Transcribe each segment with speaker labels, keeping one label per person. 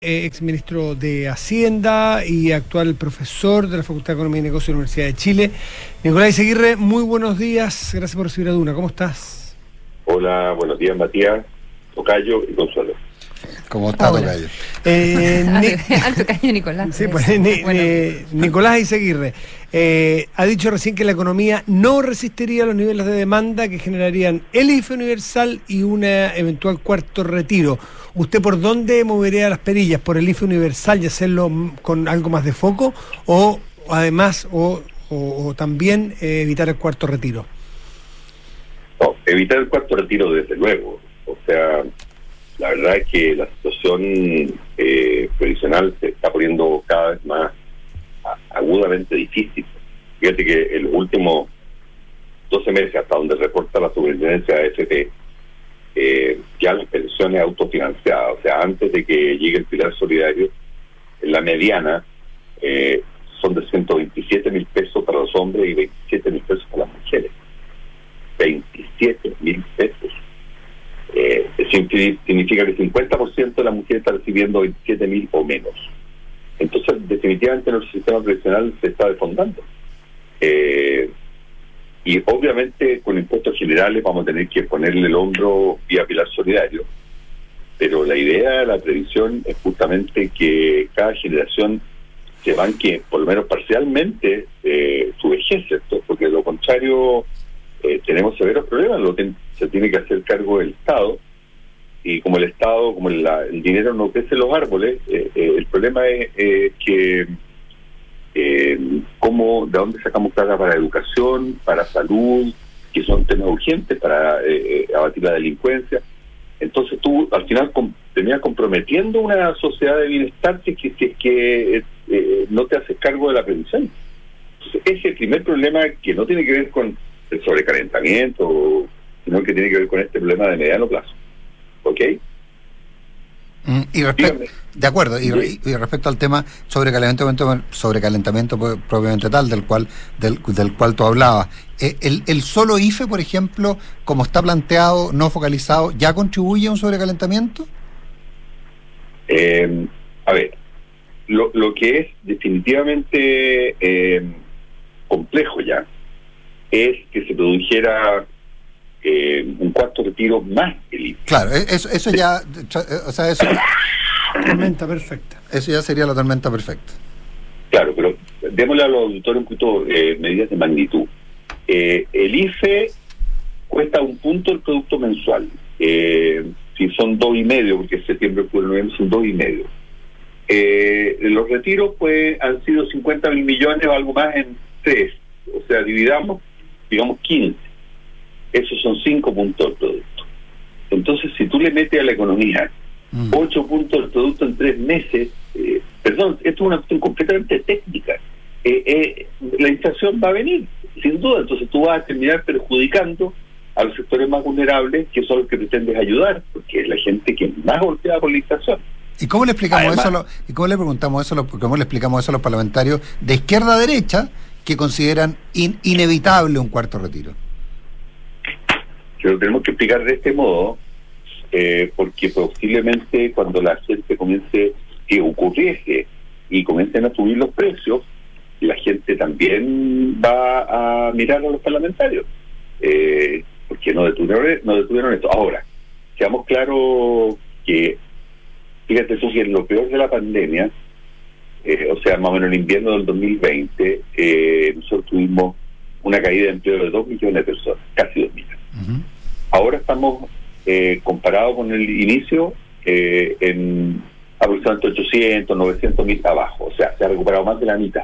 Speaker 1: Exministro de Hacienda y actual profesor de la Facultad de Economía y Negocios de la Universidad de Chile. Nicolás Izaguirre, muy buenos días, gracias por recibir a Duna, ¿cómo estás?
Speaker 2: Hola, buenos días Matías, Tocayo y Consuelo.
Speaker 3: ¿Cómo está, Tocayo?
Speaker 4: Al Tocayo Nicolás.
Speaker 1: Sí, pues, Nicolás Izaguirre ha dicho recién que la economía no resistiría los niveles de demanda que generarían el IFE universal y una eventual cuarto retiro. ¿Usted por dónde movería las perillas? ¿Por el IFE universal y hacerlo con algo más de foco? ¿O además, o también evitar el cuarto retiro?
Speaker 2: No, evitar el cuarto retiro desde luego. O sea, la verdad es que la situación previsional se está poniendo cada vez más agudamente difícil. Fíjate que en los últimos 12 meses, hasta donde reporta la superintendencia de AFP, ya las pensiones autofinanciadas, o sea, antes de que llegue el pilar solidario, en la mediana son de 127.000 pesos para los hombres y 27.000 pesos para las mujeres. 27.000 pesos. Eso significa que el 50% de las mujeres está recibiendo 27.000 o menos. Entonces, definitivamente nuestro sistema previsional se está desfondando. Y obviamente con impuestos generales vamos a tener que ponerle el hombro vía pilar solidario, pero la idea de la previsión es justamente que cada generación se banque por lo menos parcialmente su vejez, ¿cierto? Porque de lo contrario tenemos severos problemas. Se tiene que hacer cargo del Estado, y como el Estado, como el dinero no crece en los árboles, el problema es que de dónde sacamos plata para educación, para salud, que son temas urgentes para abatir la delincuencia. Entonces tú al final terminas comprometiendo una sociedad de bienestar si es que no te haces cargo de la prevención. Entonces, ese es el primer problema, que no tiene que ver con el sobrecalentamiento, sino que tiene que ver con este problema de mediano plazo. ¿Ok?
Speaker 3: De acuerdo, y respecto al tema sobrecalentamiento propiamente tal, del cual tú hablabas, el solo IFE, por ejemplo, como está planteado, no focalizado, ¿ya contribuye a un sobrecalentamiento?
Speaker 2: A ver, lo que es definitivamente complejo ya es que se produjera un cuarto retiro más el IFE.
Speaker 3: Claro, eso ya, o sea, eso
Speaker 1: Tormenta perfecta.
Speaker 3: Eso ya sería la tormenta perfecta.
Speaker 2: Claro, pero démosle a los auditores un poquito medidas de magnitud. El IFE cuesta un punto el producto mensual. Si son 2,5, porque septiembre, octubre, noviembre son 2,5. Los retiros pues han sido 50.000 millones o algo más en 3. O sea, dividamos, digamos 15. Esos son 5 puntos del producto. Entonces, si tú le metes a la economía 8 puntos del producto en 3 meses, esto es una cuestión completamente técnica. La inflación va a venir, sin duda. Entonces tú vas a terminar perjudicando a los sectores más vulnerables, que son los que pretendes ayudar, porque es la gente que más golpeada por la inflación.
Speaker 3: ¿Y cómo le explicamos cómo le explicamos eso a los parlamentarios de izquierda a derecha que consideran inevitable un cuarto retiro?
Speaker 2: Que lo tenemos que explicar de este modo, porque posiblemente cuando la gente que ocurriese y comiencen a subir los precios, la gente también va a mirar a los parlamentarios, porque no detuvieron esto. Ahora, seamos claros que, fíjate tú que en lo peor de la pandemia, o sea, más o menos en el invierno del 2020, nosotros tuvimos una caída de empleo de 2 millones de personas, casi 2 millones. Uh-huh. Ahora estamos, comparado con el inicio, en aproximadamente 800, 900.000 abajo. O sea, se ha recuperado más de la mitad.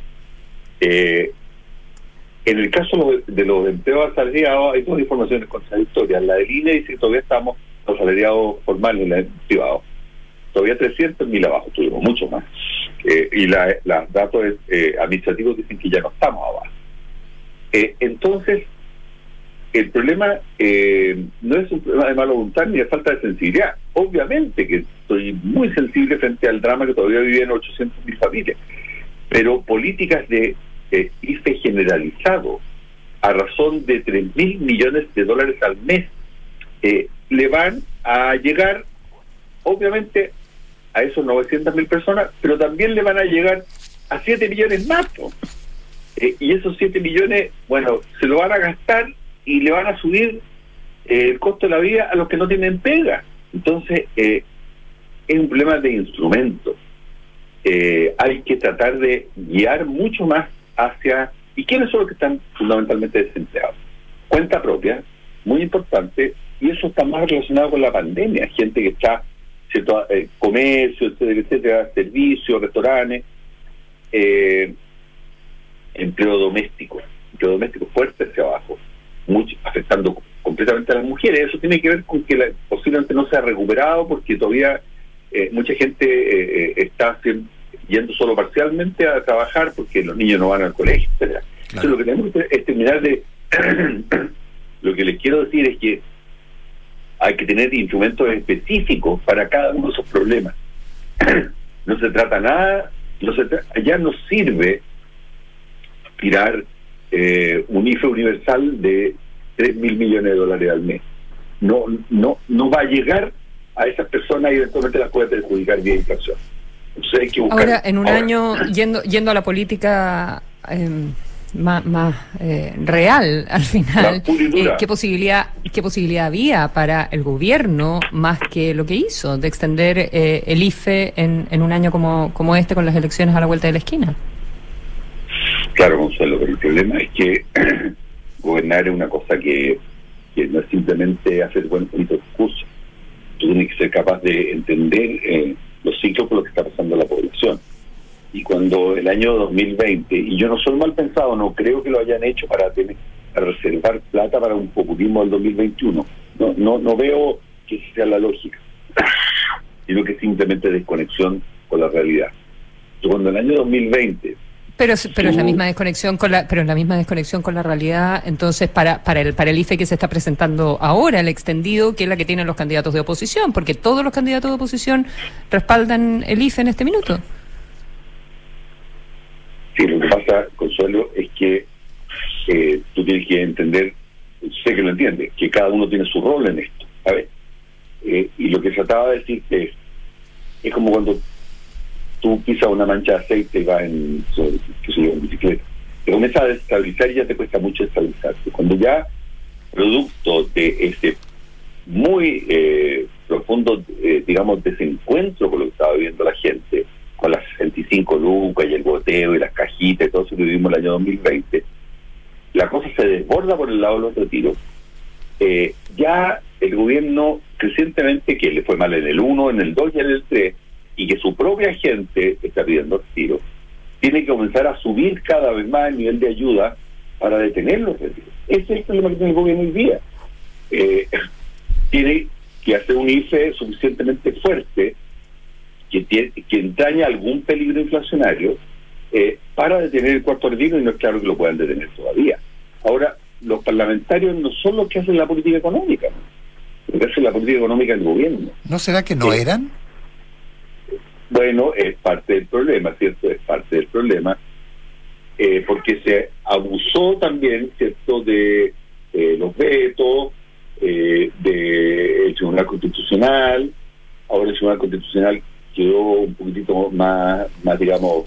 Speaker 2: En el caso de los empleos asalariados, hay dos informaciones contradictorias. La del INE dice que todavía estamos los asalariados formales en el privado. Todavía 300.000 abajo, tuvimos mucho más. Y los datos administrativos dicen que ya no estamos abajo. Entonces, el problema no es un problema de mala voluntad ni de falta de sensibilidad. Obviamente que estoy muy sensible frente al drama que todavía viven 800.000 familias, pero políticas de IFE generalizado a razón de 3.000 millones de dólares al mes le van a llegar obviamente a esos 900.000 personas, pero también le van a llegar a 7 millones más, ¿no? Y esos 7 millones, bueno, se lo van a gastar y le van a subir el costo de la vida a los que no tienen pega. Entonces, es un problema de instrumentos. Hay que tratar de guiar mucho más hacia... ¿Y quiénes son los que están fundamentalmente desempleados? Cuenta propia, muy importante, y eso está más relacionado con la pandemia. Gente que está, ¿cierto? Comercio, etcétera, servicios, restaurantes, empleo doméstico fuerte hacia abajo, mucho, afectando completamente a las mujeres. Eso tiene que ver con que posiblemente no se ha recuperado porque todavía mucha gente está yendo solo parcialmente a trabajar porque los niños no van al colegio, etcétera. Claro. Entonces lo que tenemos que es terminar de lo que les quiero decir es que hay que tener instrumentos específicos para cada uno de esos problemas. No se trata nada, ya no sirve tirar un IFE universal de 3.000 millones de dólares al mes. No va a llegar a esas personas y eventualmente las puede perjudicar vía inflación. Entonces hay que buscar...
Speaker 4: Ahora, en un año, yendo a la política más real, al final, ¿qué posibilidad había para el gobierno, más que lo que hizo, de extender el IFE en un año como este, con las elecciones a la vuelta de la esquina?
Speaker 2: Claro, Consuelo, pero el problema es que gobernar es una cosa que no es simplemente hacer buenos discursos. Tú tienes que ser capaz de entender los ciclos por los que está pasando la población. Y cuando el año 2020, y yo no soy mal pensado, no creo que lo hayan hecho para reservar plata para un populismo del 2021. No veo que esa sea la lógica, sino que es simplemente desconexión con la realidad. Entonces, cuando el año 2020...
Speaker 4: Pero es la misma desconexión con la realidad. Entonces, para el IFE que se está presentando ahora, el extendido, que es la que tienen los candidatos de oposición, porque todos los candidatos de oposición respaldan el IFE en este minuto.
Speaker 2: Sí, lo que pasa, Consuelo, es que tú tienes que entender, sé que lo entiendes, que cada uno tiene su rol en esto, ¿sabes? Y lo que trataba de decirte es como cuando tú pisas una mancha de aceite y vas en bicicleta. Te comienza a desestabilizar y ya te cuesta mucho estabilizarte. Cuando ya, producto de ese muy profundo, digamos, desencuentro con lo que estaba viviendo la gente, con las 65 lucas y el goteo y las cajitas y todo eso que vivimos el año 2020, la cosa se desborda por el lado de los retiros. Ya el gobierno, recientemente, que le fue mal en el 1, en el 2 y en el 3, y que su propia gente está pidiendo retiro, tiene que comenzar a subir cada vez más el nivel de ayuda para detener los retiros. Ese es el problema que tiene el gobierno hoy día. Tiene que hacer un IFE suficientemente fuerte que entraña algún peligro inflacionario para detener el cuarto retiro, y no es claro que lo puedan detener todavía. Ahora, los parlamentarios no son los que hacen la política económica, lo que hace la política económica el gobierno.
Speaker 3: ¿No será que no eran?
Speaker 2: Bueno, es parte del problema, ¿cierto? Es parte del problema, porque se abusó también, ¿cierto?, de los vetos, del Tribunal Constitucional. Ahora el Tribunal Constitucional quedó un poquitito más digamos,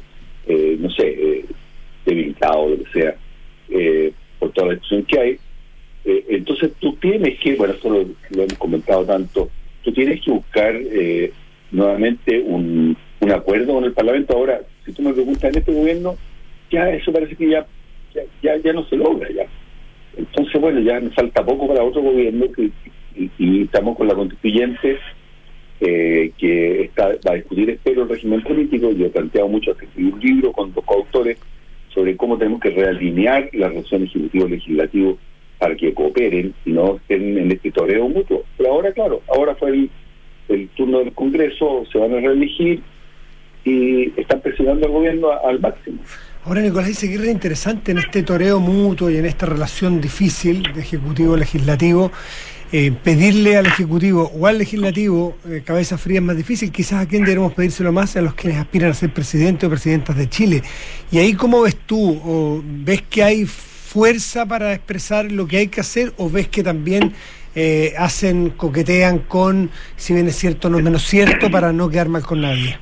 Speaker 2: debilitado, lo que sea, por toda la discusión que hay. Entonces tú tienes que, bueno, esto lo hemos comentado tanto, tú tienes que buscar nuevamente un acuerdo con el Parlamento. Ahora, si tú me preguntas, en este gobierno, ya eso parece que ya no se logra ya. Entonces, bueno, ya nos falta poco para otro gobierno y estamos con la constituyente que va a discutir, espero, el régimen político. Yo he planteado mucho que escribir un libro con 2 coautores sobre cómo tenemos que realinear la relación ejecutivo-legislativo para que cooperen y no estén en este toreo mutuo. Pero ahora, claro, ahora fue el turno del Congreso, se van a reelegir y están presionando al gobierno al máximo.
Speaker 1: Ahora, Nicolás Izaguirre, interesante en este toreo mutuo y en esta relación difícil de Ejecutivo-Legislativo, pedirle al Ejecutivo o al Legislativo cabeza fría es más difícil. Quizás a quién deberíamos pedírselo más, a los quienes aspiran a ser presidente o presidentas de Chile. Y ahí, ¿cómo ves tú? ¿O ves que hay fuerza para expresar lo que hay que hacer, o ves que también coquetean con, si bien es cierto, no es menos cierto, para no quedar mal con nadie?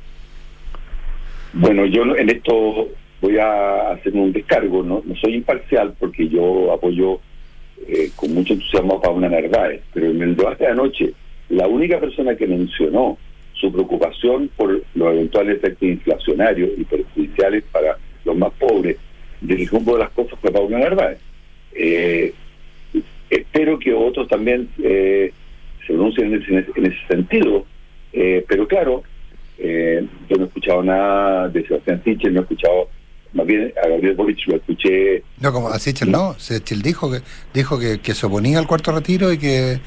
Speaker 2: Bueno, yo en esto voy a hacer un descargo, no soy imparcial porque yo apoyo con mucho entusiasmo a Paula Narváez, pero en el debate de anoche, la única persona que mencionó su preocupación por los eventuales efectos inflacionarios y perjudiciales para los más pobres del rumbo de las cosas fue Paula Narváez. Espero que otros también se pronuncien en ese sentido, pero claro, yo no he escuchado nada de Sebastián Sichel, no he escuchado, más bien a Gabriel Boric lo escuché.
Speaker 3: No, como a Sichel no, Sichel dijo que se oponía al cuarto retiro y que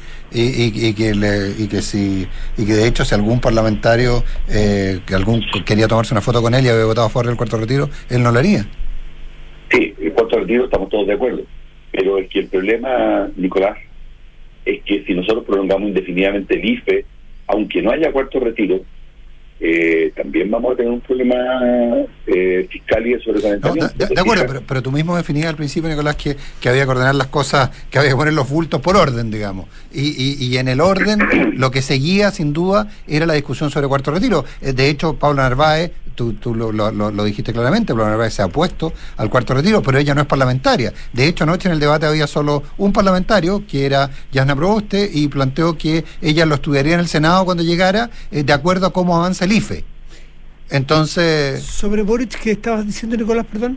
Speaker 3: de hecho si algún parlamentario quería tomarse una foto con él y había votado a favor del cuarto retiro, él no lo haría.
Speaker 2: Sí, el cuarto retiro estamos todos de acuerdo, pero es que el problema, Nicolás, es que si nosotros prolongamos indefinidamente el IFE, aunque no haya cuarto retiro, también vamos a tener un problema fiscal y de sobrecalentamiento.
Speaker 3: De acuerdo, pero tú mismo definías al principio, Nicolás, que había que ordenar las cosas, que había que poner los bultos por orden, digamos. Y en el orden, lo que seguía, sin duda, era la discusión sobre cuarto retiro. De hecho, Paula Narváez, tú lo dijiste claramente, Paula Narváez se ha opuesto al cuarto retiro, pero ella no es parlamentaria. De hecho, anoche en el debate había solo un parlamentario, que era Yasna Proboste, y planteó que ella lo estudiaría en el Senado cuando llegara, de acuerdo a cómo avanza el IFE. Entonces...
Speaker 1: ¿Sobre Boric qué estabas diciendo, Nicolás, perdón?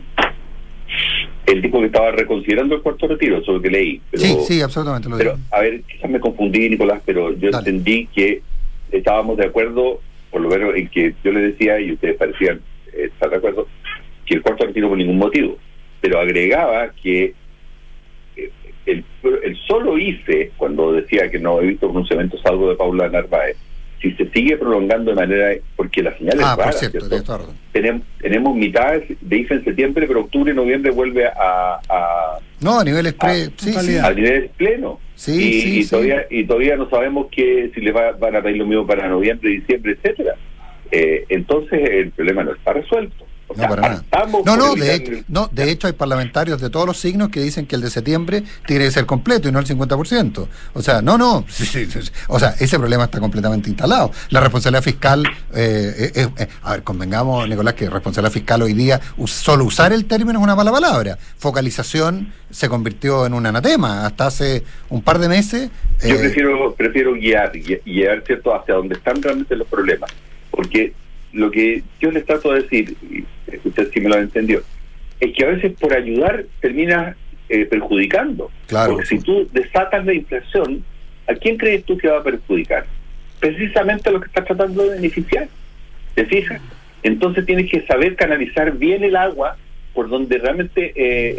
Speaker 2: Él dijo que estaba reconsiderando el cuarto retiro, eso es lo que leí. Pero,
Speaker 3: sí, absolutamente lo
Speaker 2: pero,
Speaker 3: digo.
Speaker 2: a ver, quizás me confundí, Nicolás, pero yo entendí que estábamos de acuerdo, por lo menos en que yo le decía, y ustedes parecían estar de acuerdo, que el cuarto retiro por ningún motivo. Pero agregaba que el solo IFE, cuando decía que no he visto pronunciamientos salvo de Paula Narváez, si se sigue prolongando de manera, porque la señal es rara,
Speaker 3: por cierto, ¿cierto?
Speaker 2: Tenemos mitad de IFE en septiembre, pero octubre y noviembre vuelve a
Speaker 3: niveles
Speaker 2: a niveles pleno.
Speaker 3: Sí.
Speaker 2: Todavía no sabemos si le van a pedir lo mismo para noviembre, diciembre, etcétera. Entonces el problema no está resuelto.
Speaker 3: Para nada. De hecho hay parlamentarios de todos los signos que dicen que el de septiembre tiene que ser completo y no el 50%. O sea, o sea, ese problema está completamente instalado. La responsabilidad fiscal, a ver, convengamos, Nicolás, que responsabilidad fiscal hoy día, solo usar el término es una mala palabra. Focalización se convirtió en un anatema hasta hace un par de meses.
Speaker 2: Yo prefiero guiar, ¿cierto?, hacia donde están realmente los problemas. Porque lo que yo les trato de decir, y usted sí me lo entendió, es que a veces por ayudar terminas perjudicando.
Speaker 3: Claro.
Speaker 2: Porque si tú desatas la inflación, ¿a quién crees tú que va a perjudicar? Precisamente a los que estás tratando de beneficiar. ¿Te fijas? Entonces tienes que saber canalizar bien el agua por donde realmente,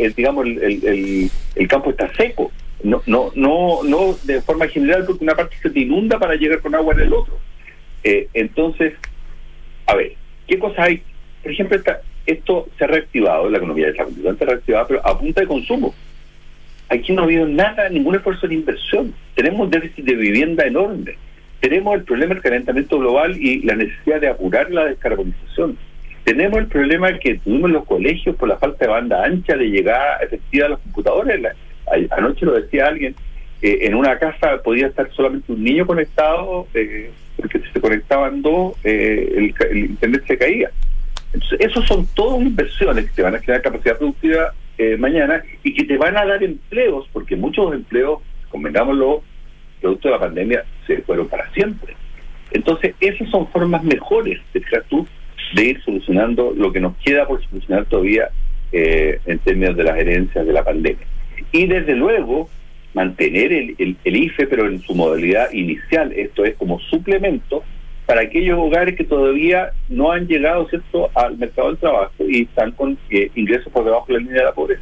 Speaker 2: el campo está seco. No de forma general, porque una parte se te inunda para llegar con agua en el otro. Entonces, a ver, ¿qué cosas hay? Por ejemplo, esto se ha reactivado, la economía está completamente reactivada, pero a punta de consumo. Aquí no ha habido nada, ningún esfuerzo de inversión. Tenemos un déficit de vivienda enorme. Tenemos el problema del calentamiento global y la necesidad de apurar la descarbonización. Tenemos el problema que tuvimos en los colegios por la falta de banda ancha de llegada efectiva a los computadores. Anoche lo decía alguien, en una casa podía estar solamente un niño conectado, porque si se conectaban dos, el internet se caía. Entonces, esos son todas inversiones que te van a generar capacidad productiva mañana y que te van a dar empleos, porque muchos empleos, convengámoslo, producto de la pandemia, se fueron para siempre. Entonces, esas son formas mejores, de ir solucionando lo que nos queda por solucionar todavía en términos de las herencias de la pandemia. Y desde luego, mantener el IFE, pero en su modalidad inicial, esto es como suplemento para aquellos hogares que todavía no han llegado, ¿cierto?, al mercado del trabajo y están con ingresos por debajo de la línea de la pobreza.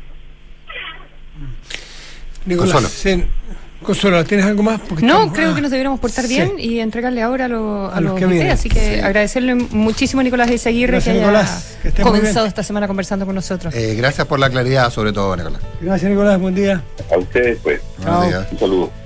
Speaker 1: Nicolás, Consuelo, ¿tienes algo más? Porque
Speaker 4: creo que nos debiéramos portar bien y entregarle ahora a los comités, así que agradecerle muchísimo a Nicolás Izaguirre que haya comenzado esta semana conversando con nosotros.
Speaker 3: Gracias por la claridad, sobre todo, Nicolás.
Speaker 1: Gracias, Nicolás, buen día.
Speaker 2: A ustedes, pues.
Speaker 3: Buenos días.
Speaker 2: Un saludo.